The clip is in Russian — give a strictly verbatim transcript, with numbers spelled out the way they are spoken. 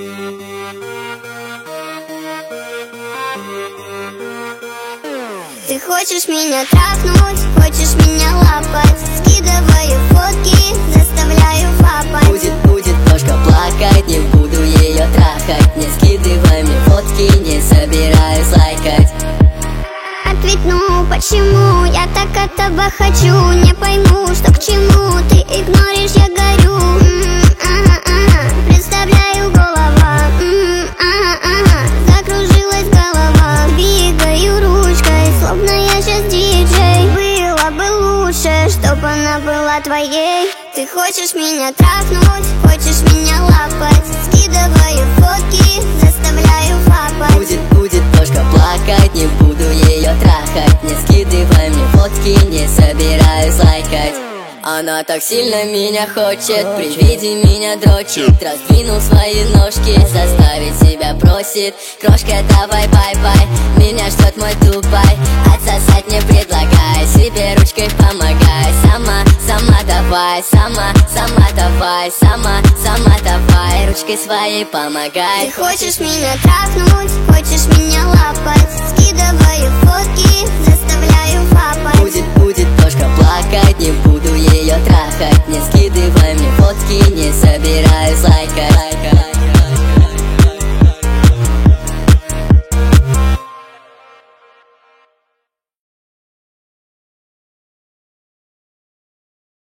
Ты хочешь меня трахнуть, хочешь меня лапать, скидываю фотки, заставляю фапать. Будет, будет ножка плакать, не буду ее трахать. Не скидывай мне фотки, не собираюсь лайкать. Ответь, ну почему я так этого хочу? Не пойму, что к чему, ты игноришь, я горю. М-м, ага, ага. Представляю голова, м-м, ага, ага. Закружилась голова, двигаю ручкой, словно я сейчас диджей. Было бы лучше, чтоб она была твоей. Ты хочешь меня трахнуть, хочешь меня лапать, скидываю фотки, заставляю фапать. Будет, будет ножка плакать, не буду ее трахать. Не скидывай мне фотки, не собираюсь лайкать. Она так сильно меня хочет, при виде меня дрочит. Раздвинул свои ножки, заставить себя просит. Крошка, давай, бай-бай, меня ждет мой Дубай. Отсосать не предлагай, себе ручкой помогай. Сама, сама давай, сама, сама давай. Сама, сама давай, ручкой своей помогай. Ты хочешь меня трахнуть, хочешь меня лапать, скидывай